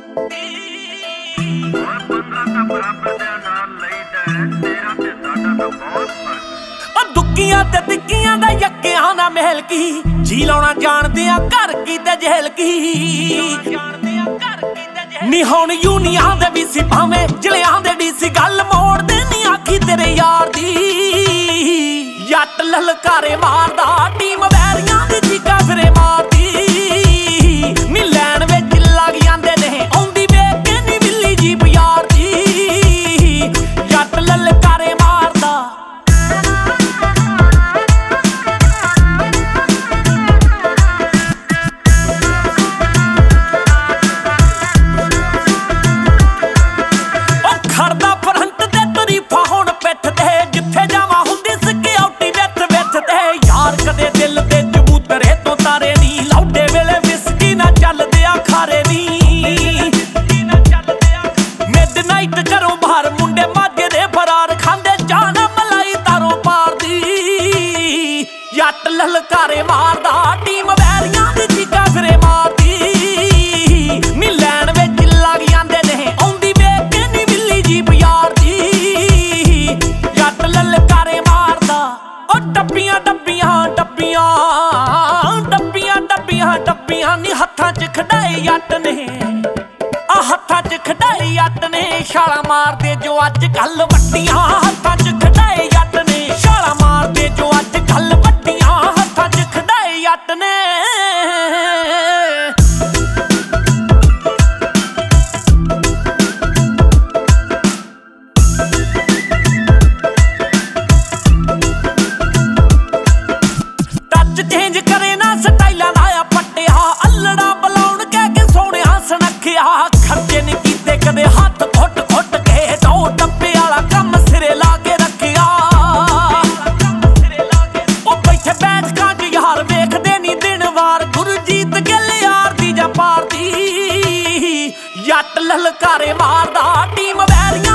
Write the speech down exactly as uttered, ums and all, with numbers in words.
दुखियां ते तिक्कियां दा यक्कियां ना महल की जी लाउणा जाणदे आ घर की ते जहल की नी हुण यूनियां दे भी सी भावें जिलियां दे डीसी गल मोड़ दे नी आखी तेरे यार दी जट ललकारे मारदा टीम वैरियां दी चीका फिरे मारदी नी लैन विच लग जांदे ने आउंदी वेख के नी बिल्ली जीप यार दी जट ललकारे मारदा जट ललकारे मारदा टीम वैरियां दी चीका फिरे मारदी नी लैन विच लग जांदे ने आउंदी वेख के नी बिल्ली जीप यार दी जट ललकारे मारदा ओ डब्बियां डब्बियां डब्बियां डब्बियां डब्बियां डब्बियां नी हत्थां च खड़ाए जट ने आ हत्थां च खड़ाए जट ने छाला मारदे जो अज कल वड्डियां हत्थां च खड़ाए जट ने छाला मारदे जो अज कल जट ने टच चेंज करे ना स्टाइलां लाया पट्टिया अल्लड़ा बलाउण कह के सोहणिया सनखिया खर्चे नहीं कीते कदे हत्थ घुट घुट के दो डब्बे वाला कम सिरे ला के रखिया ओ बैठे बैठकां च यार वेखदे नी दिन वार गुरजीत गिल यार दी जा पार दी जट ललकारे मारदा टीम वैरियां